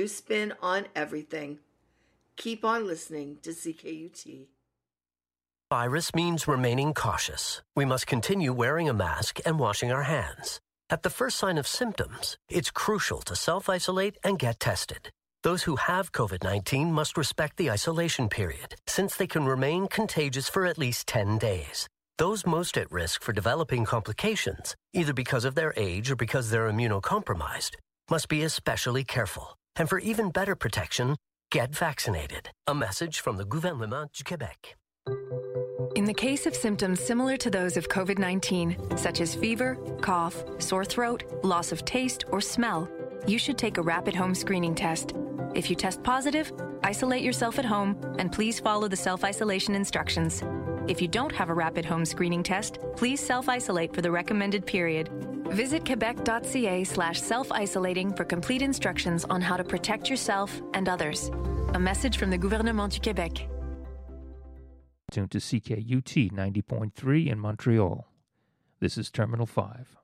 new spin on everything. Keep on listening to CKUT. Virus means remaining cautious. We must continue wearing a mask and washing our hands. At the first sign of symptoms, it's crucial to self-isolate and get tested. Those who have COVID-19 must respect the isolation period, since they can remain contagious for at least 10 days. Those most at risk for developing complications, either because of their age or because they're immunocompromised, must be especially careful. And for even better protection, get vaccinated. A message from the Gouvernement du Québec. In the case of symptoms similar to those of COVID-19, such as fever, cough, sore throat, loss of taste, or smell, you should take a rapid home screening test. If you test positive, isolate yourself at home and please follow the self-isolation instructions. If you don't have a rapid home screening test, please self-isolate for the recommended period. Visit quebec.ca/self-isolating for complete instructions on how to protect yourself and others. A message from the Gouvernement du Québec. Tuned to CKUT 90.3 in Montreal. This is Terminal 5.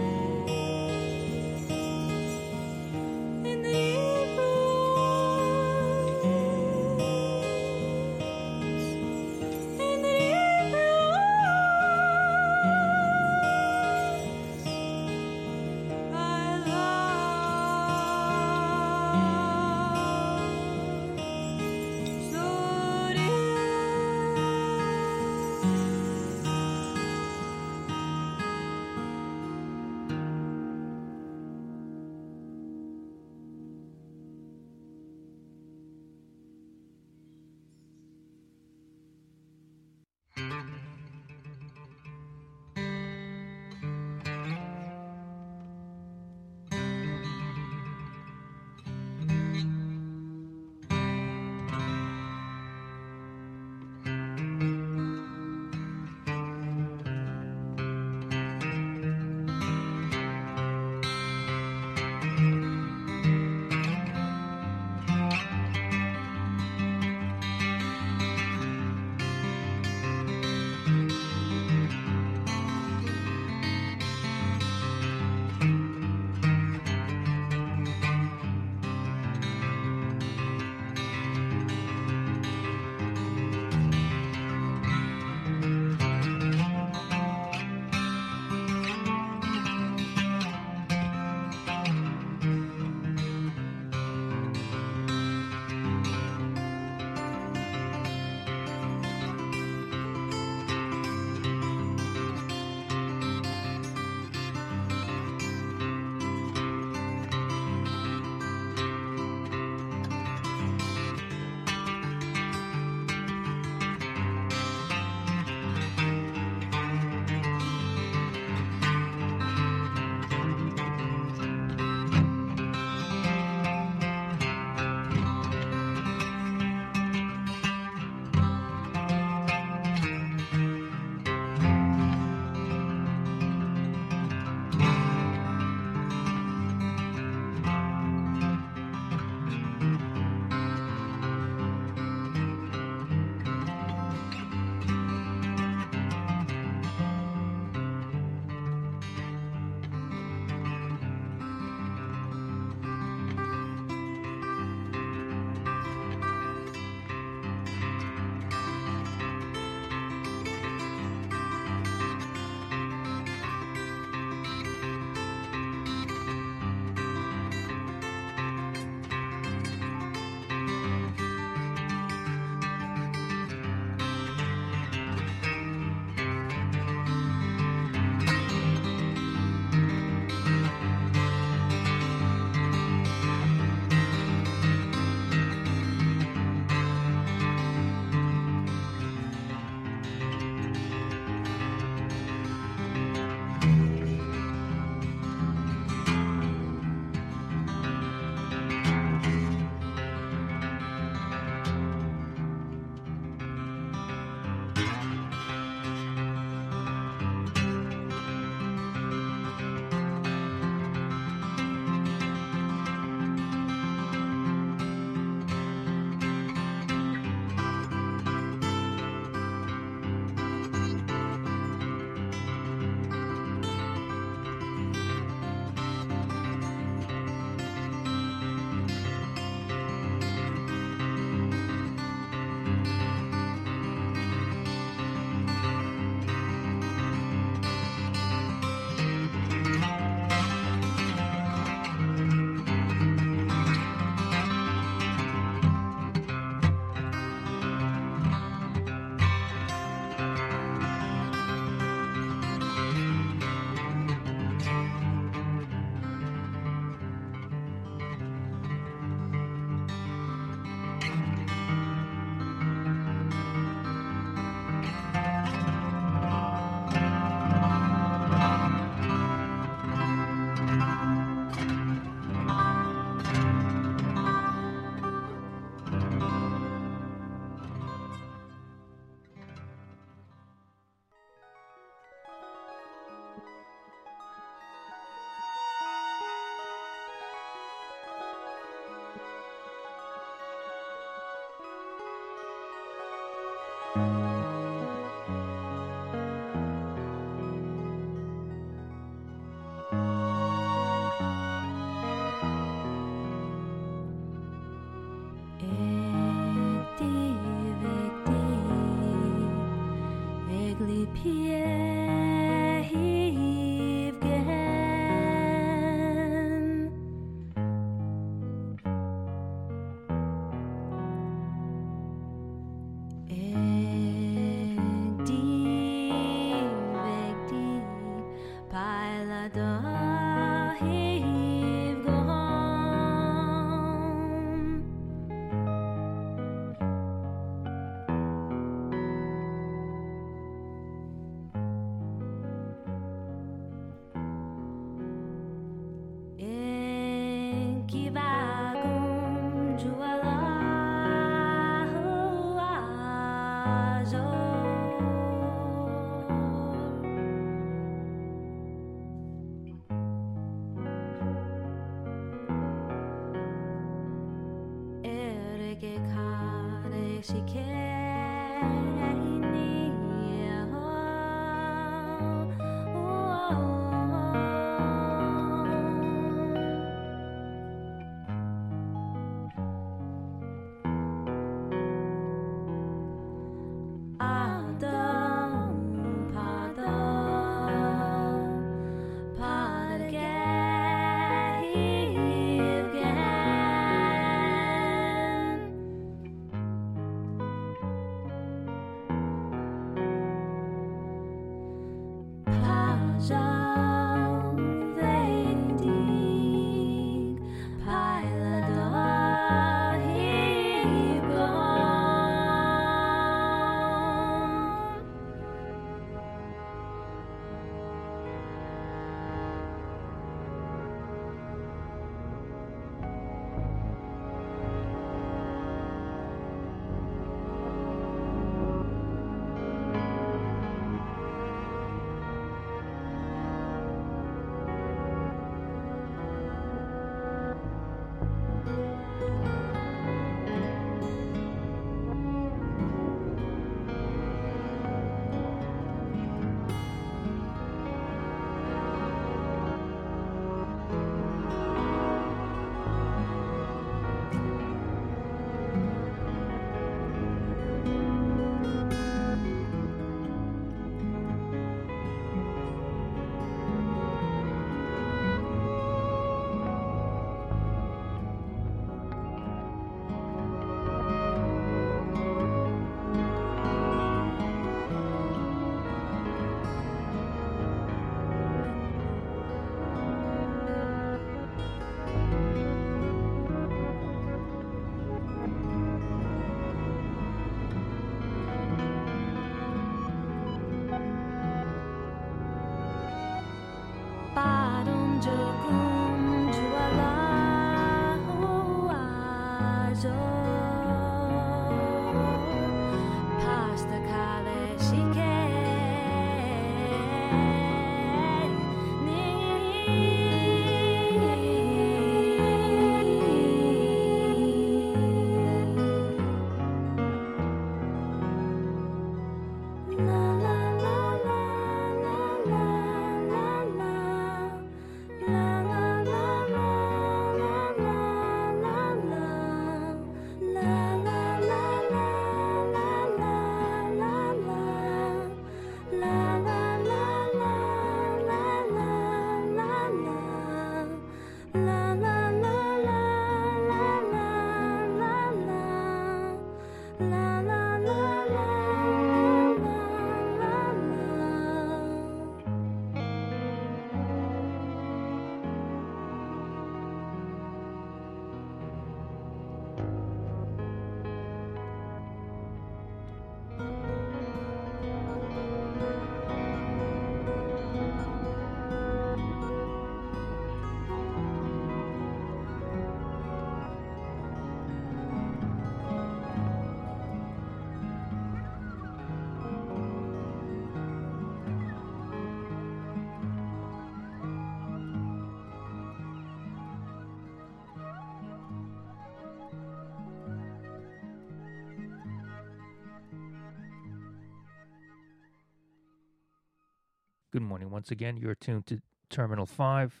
Good morning. Once again, you're tuned to Terminal 5.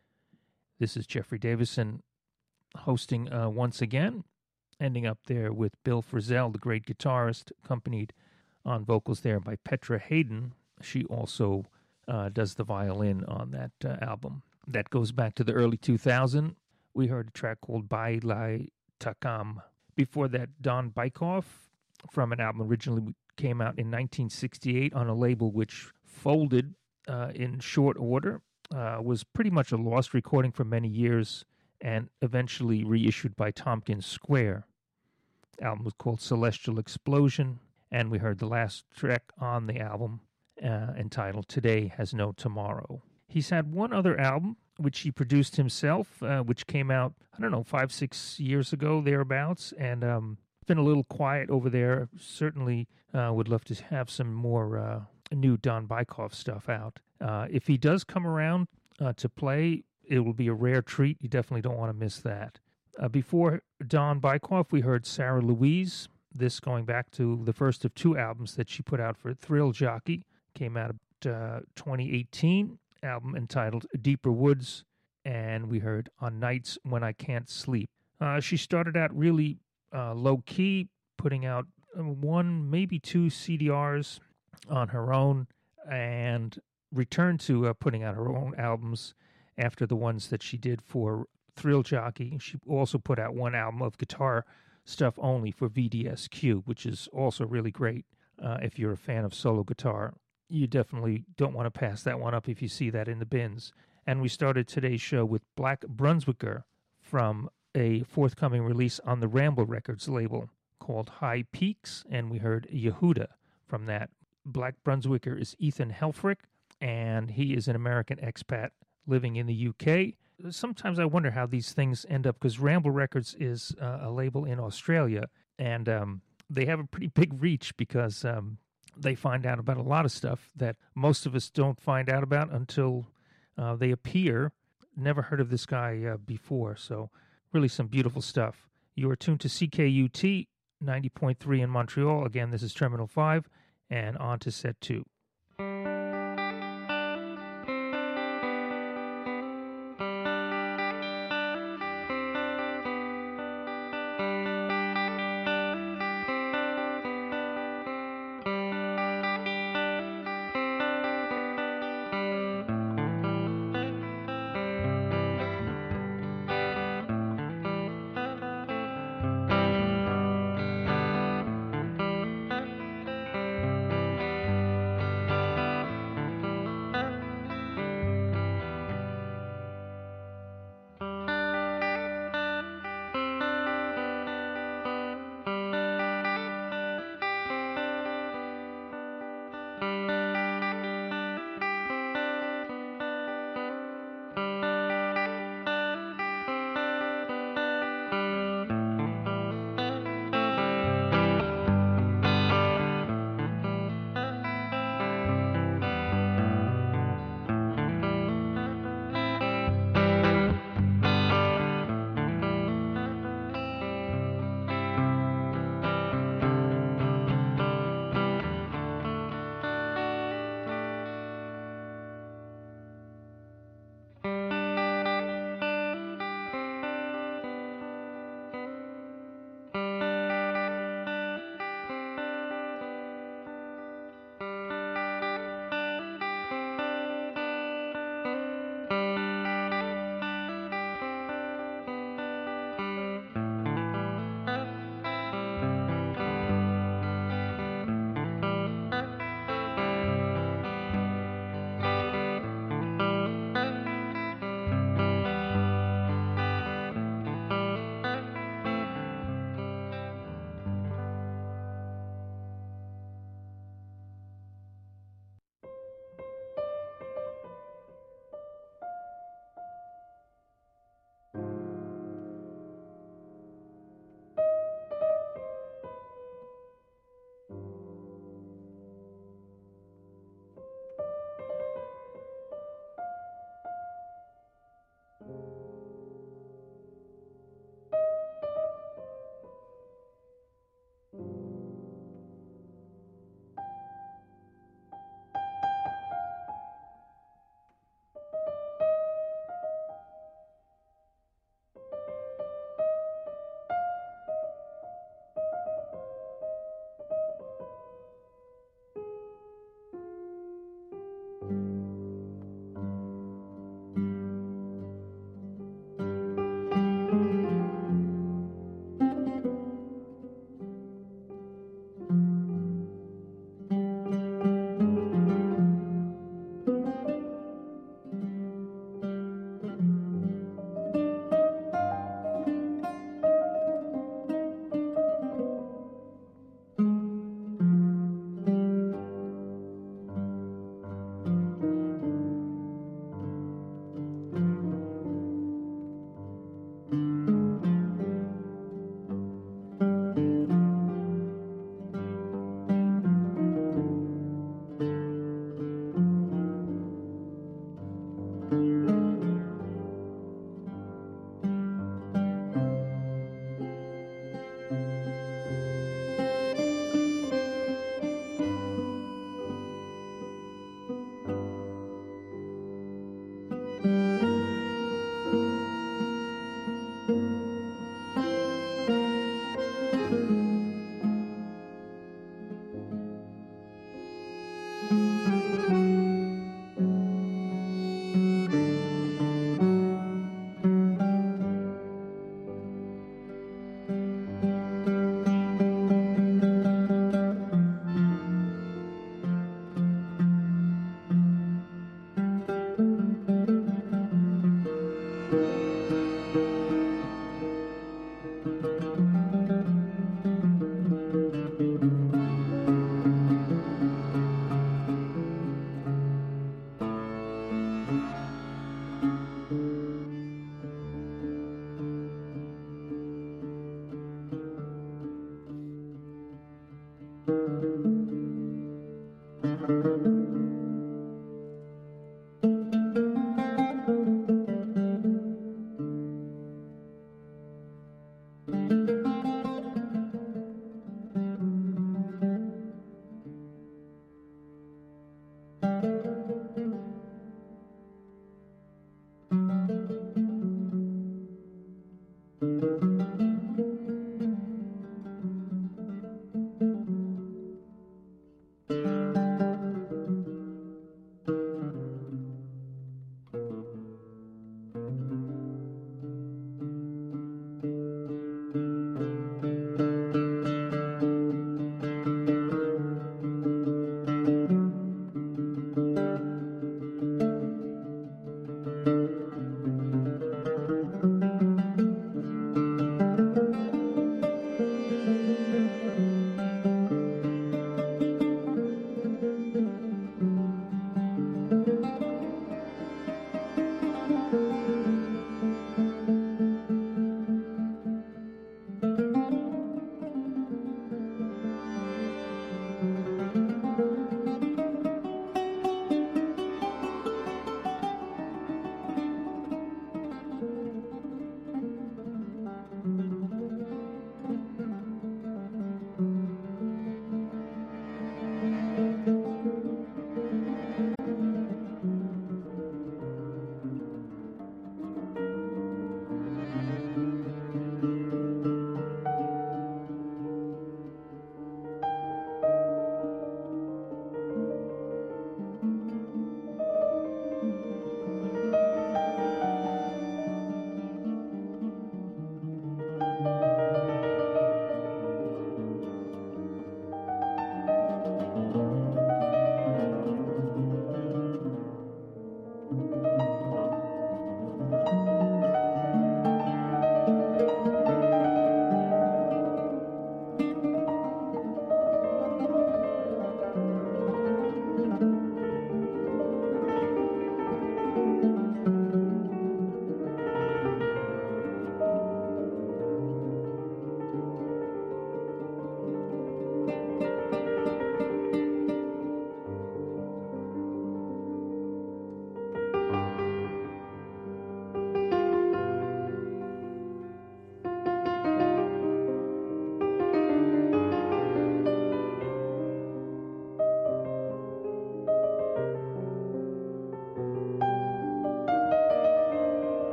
This is Jeffrey Davison hosting once again, ending up there with Bill Frisell, the great guitarist, accompanied on vocals there by Petra Haden. She also does the violin on that album. That goes back to the early 2000s. We heard a track called Bailai Takam. Before that, Don Bykoff from an album originally came out in 1968 on a label which folded in short order, was pretty much a lost recording for many years, and eventually reissued by Tompkins Square. The album was called Celestial Explosion, and we heard the last track on the album entitled Today Has No Tomorrow. He's had one other album, which he produced himself, which came out, 5-6 years ago, thereabouts, and been a little quiet over there. Certainly would love to have some more new Don Bykoff stuff out. If he does come around to play, it will be a rare treat. You definitely don't want to miss that. Before Don Bykoff, we heard Sarah Louise This going back to the first of two albums that she put out for Thrill Jockey. Came out of 2018, album entitled Deeper Woods, and we heard On Nights When I Can't Sleep. She started out really low-key, putting out one, maybe two CDRs on her own, and returned to putting out her own albums after the ones that she did for Thrill Jockey. She also put out one album of guitar stuff only for VDSQ, which is also really great. If you're a fan of solo guitar, you definitely don't want to pass that one up if you see that in the bins. And we started today's show with Black Brunswicker from a forthcoming release on the Ramble Records label called High Peaks, and we heard Yehuda from that. Black Brunswicker is Ethan Helfrich, and he is an American expat living in the UK. Sometimes I wonder how these things end up, because Ramble Records is a label in Australia, and they have a pretty big reach because they find out about a lot of stuff that most of us don't find out about until they appear. Never heard of this guy before, so really some beautiful stuff. You are tuned to CKUT 90.3 in Montreal. Again, this is Terminal 5, and on to set 2.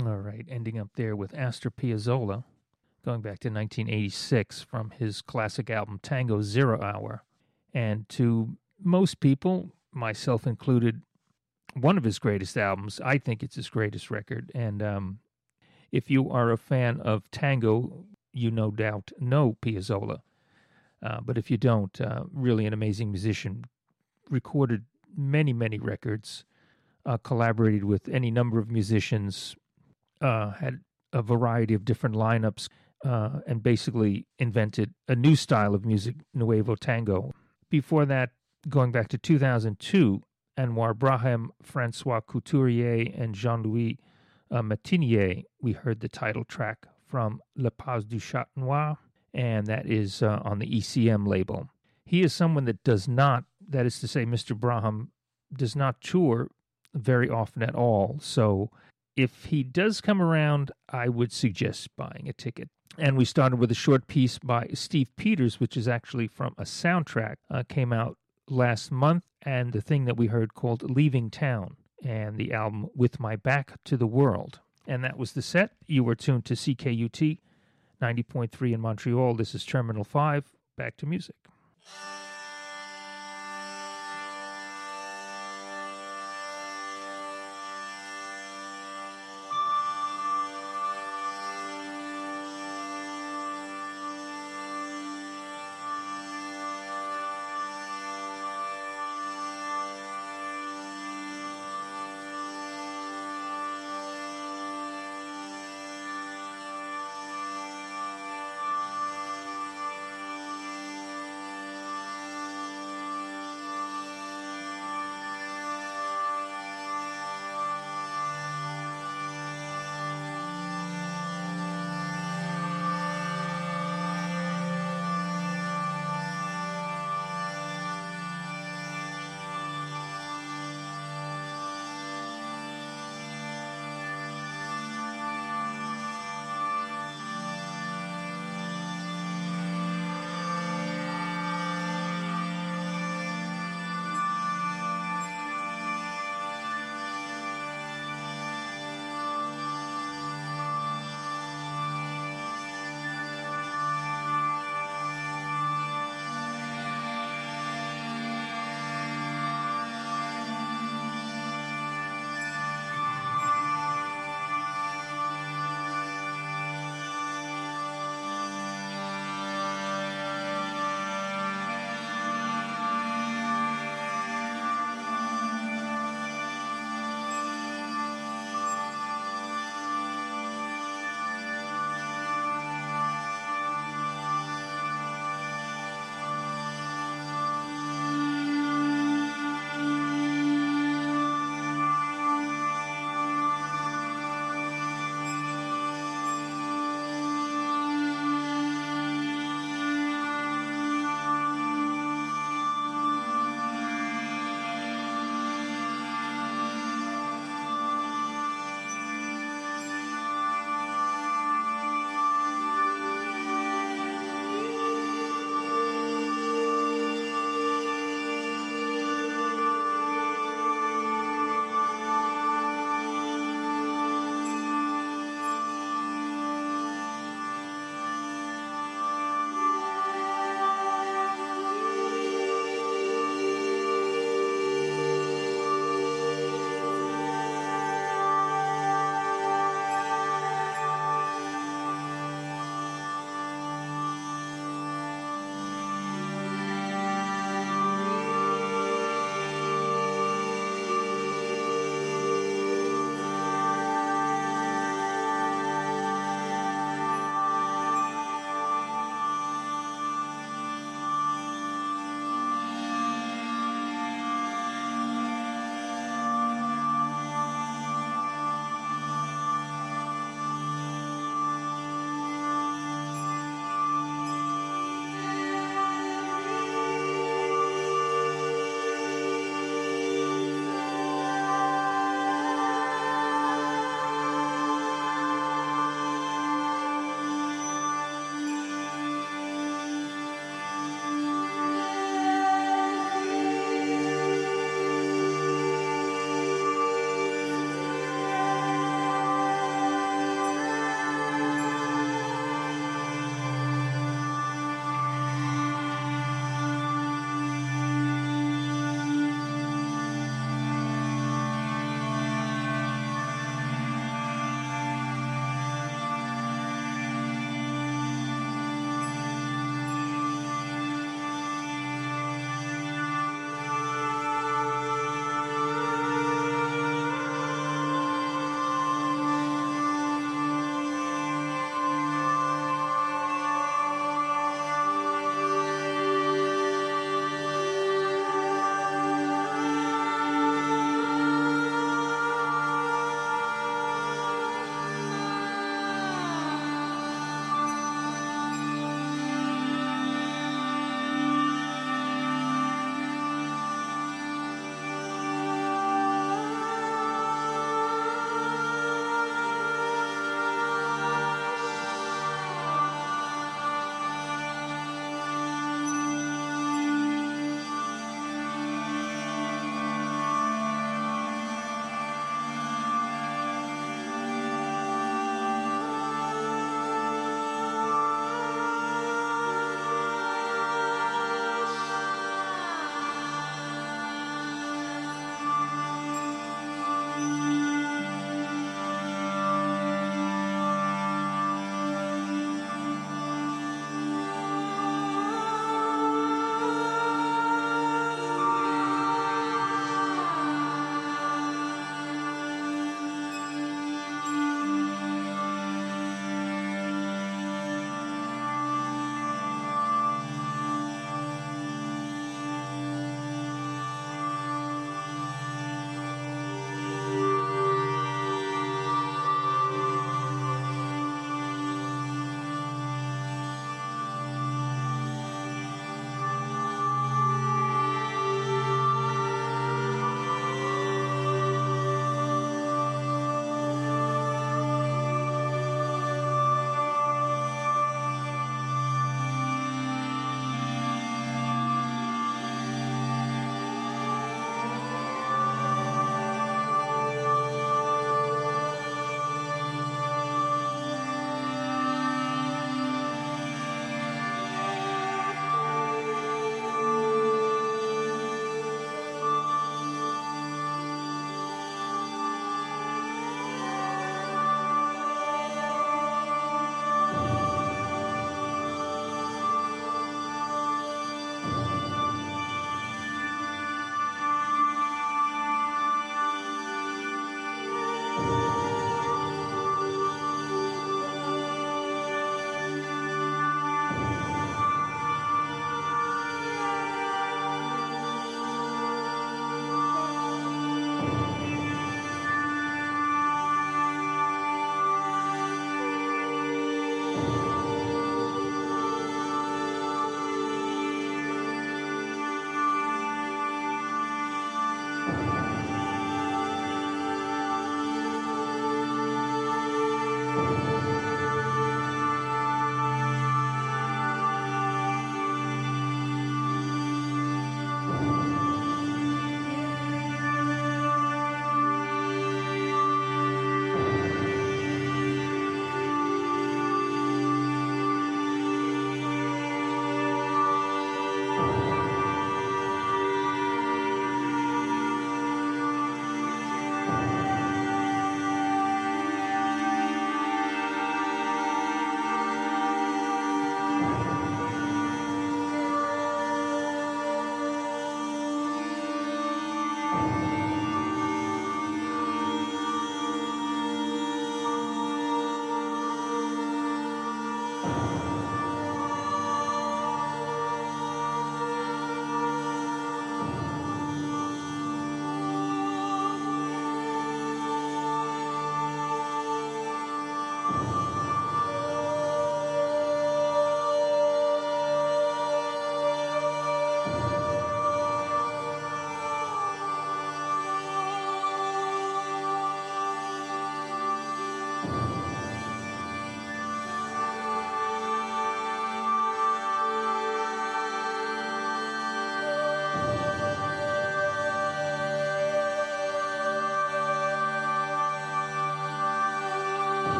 All right, ending up there with Astor Piazzolla, going back to 1986 from his classic album Tango 0 Hour. And to most people, myself included, one of his greatest albums. I think it's his greatest record. And if you are a fan of tango, you no doubt know Piazzolla. But if you don't, really an amazing musician, recorded many, many records, collaborated with any number of musicians, had a variety of different lineups, and basically invented a new style of music, Nuevo Tango. Before that, going back to 2002, Anwar Brahim, Francois Couturier, and Jean-Louis Matinier, we heard the title track from Le Pas du Chat Noir, and that is on the ECM label. He is someone that does not, that is to say, Mr. Brahim does not tour very often at all. So if he does come around, I would suggest buying a ticket. And we started with a short piece by Steve Peters, which is actually from a soundtrack, came out last month, and the thing that we heard called Leaving Town, and the album With My Back to the World. And that was the set. You were tuned to CKUT 90.3 in Montreal. This is Terminal 5. Back to music.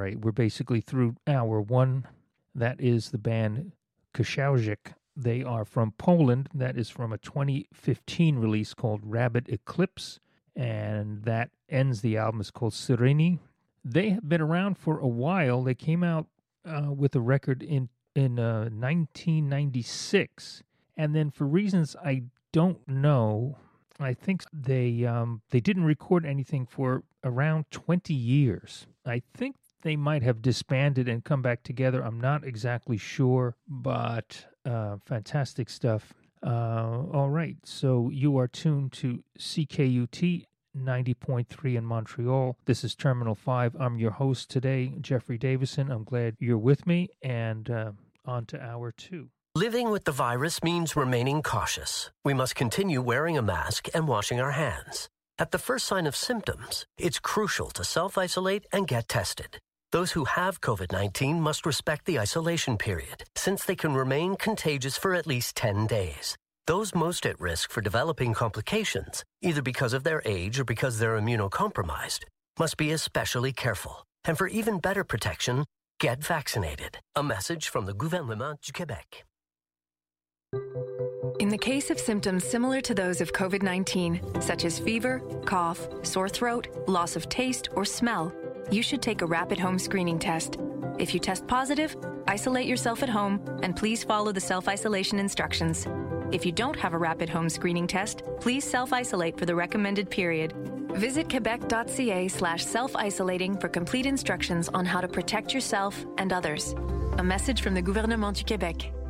right, we're basically through hour one. That is the band Kształt. They are from Poland. That is from a 2015 release called Rabbit Eclipse, and that ends the album. It's called Syreny. They have been around for a while. They came out with a record in 1996, and then for reasons I don't know, I think they didn't record anything for around 20 years. I think they might have disbanded and come back together. I'm not exactly sure, but fantastic stuff. All right, so you are tuned to CKUT 90.3 in Montreal. This is Terminal 5. I'm your host today, Jeffrey Davison. I'm glad you're with me, and on to hour two. Living with the virus means remaining cautious. We must continue wearing a mask and washing our hands. At the first sign of symptoms, it's crucial to self-isolate and get tested. Those who have COVID-19 must respect the isolation period, since they can remain contagious for at least 10 days. Those most at risk for developing complications, either because of their age or because they're immunocompromised, must be especially careful. And for even better protection, get vaccinated. A message from the Gouvernement du Québec. In the case of symptoms similar to those of COVID-19, such as fever, cough, sore throat, loss of taste, or smell, you should take a rapid home screening test. If you test positive, isolate yourself at home and please follow the self-isolation instructions. If you don't have a rapid home screening test, please self-isolate for the recommended period. Visit quebec.ca/self-isolating for complete instructions on how to protect yourself and others. A message from the Gouvernement du Québec.